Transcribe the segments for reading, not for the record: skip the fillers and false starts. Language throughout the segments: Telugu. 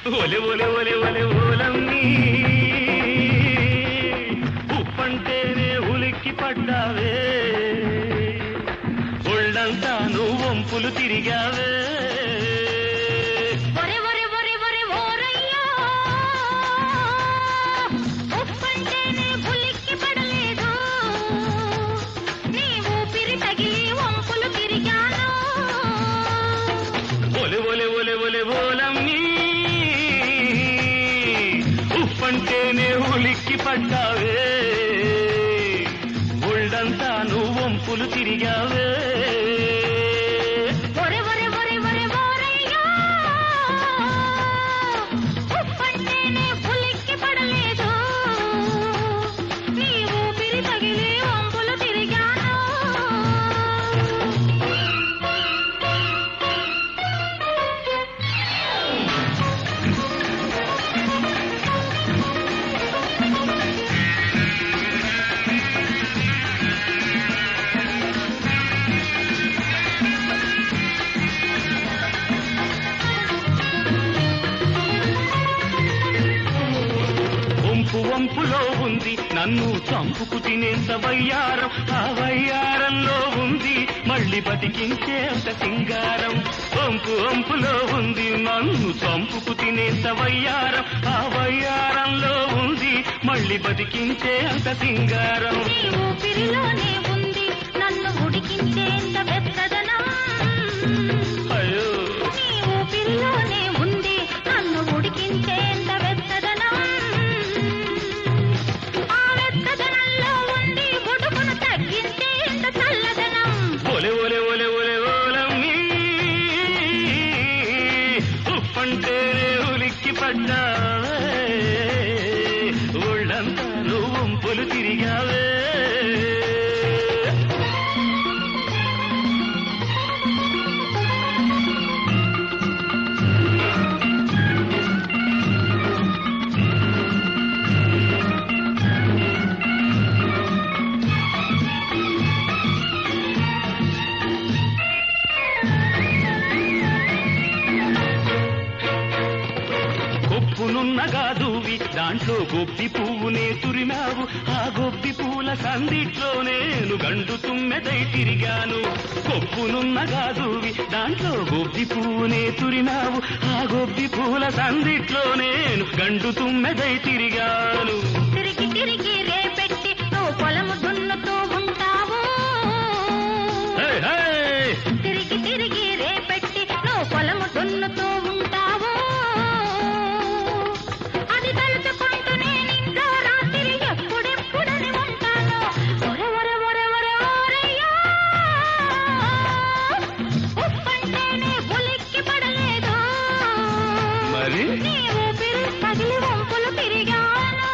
ఒలే ఒలే ఒలే ఒలే ఓలమ్మి ఉప్పంటేనే ఉలిక్కి పడ్డావే ఒళ్ళంతా నువ్వు వంపులు తిరిగావే ఉప్పంటేనే ఉలిక్కి పడ్డావే ఒళ్ళంతా నువ్వు వంపులు తిరిగావే ఉప్పంటేనే ఉలిక్కి పడలేదు నీ ఊపిరి తగిలి వంపులు తిరిగాను వంపులో ఉంది నన్ను చంపుకు తినేంత వయ్యారం ఆ వయ్యారంలో ఉంది మళ్ళీ బతికించేంత సింగారం వంపులో ఉంది నన్ను చంపుకు తినేంత వయ్యారం ఆ వయ్యారంలో ఉంది మళ్ళీ బతికించేంత సింగారం ఊపిరిలోనే ఉంది నన్ను ఉడికించేంత వెచ్చదనం అయ్యో నీ ఊపిరిలోనే ఉంది నన్ను ఉడికించేంత వెచ్చదనం ఉప్పంటేనే ఉలిక్కి పడ్డావే ఒళ్ళంతా నువ్వు వంపులు తిరిగావే కొప్పునున్నగాదువి దాంట్లో గొప్పి పువ్వునే తురిమావు ఆ గొప్పి పూల సందిట్లో నేను గండు తుమ్మెదై తిరిగాను కొప్పునున్నగాదువి దాంట్లో గొప్పి పువ్వునే తురిమావు ఆ గొప్పి పూల సందిట్లో నేను గండు తుమ్మెదై తిరిగాను తిరిగి తిరిగి రేపెట్టి నువ్వు పొలము దున్నుతూ ఉంటావు తిరిగి తిరిగి రేపెట్టి నువ్వు పొలము దున్నుతూ ఉంటావు అది తలుచుకుంటూ నేను ఇంట్లో రాత్రి ఎప్పుడెప్పుడని ఉంటాను ఉప్పంటేనే ఉలిక్కి పడలేదు మరి నీ ఊపిరి తగిలి వంపులు తిరిగాను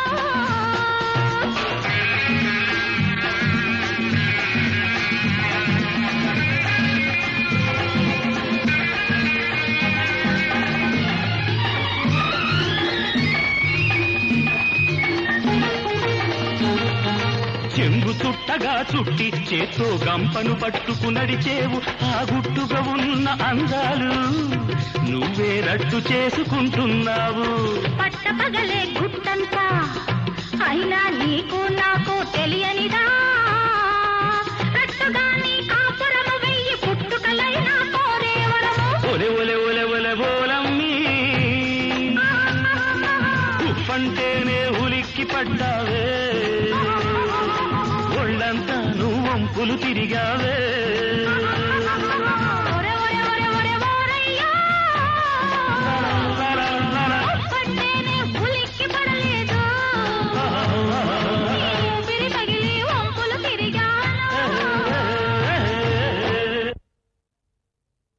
చెంగు చుట్టగా చుట్టి చేత్తో గంపను పట్టుకు నడిచేవు ఆ గుట్టుగా ఉన్న అందాలు నువ్వే రట్టు చేసుకుంటున్నావు పట్టపగలే గుట్టంతా అయినా నీకు నాకు తెలియనిదా రట్టుగా నీ కాపురము వెయ్యి పుట్టుకలైనా కోరేవరము ఒలే ఒలే ఒలే ఒలే ఓలమ్మి ఉప్పంటేనే ఉలిక్కి పడ్డావే ఒళ్ళంతా నువ్వు వంపులు తిరిగావే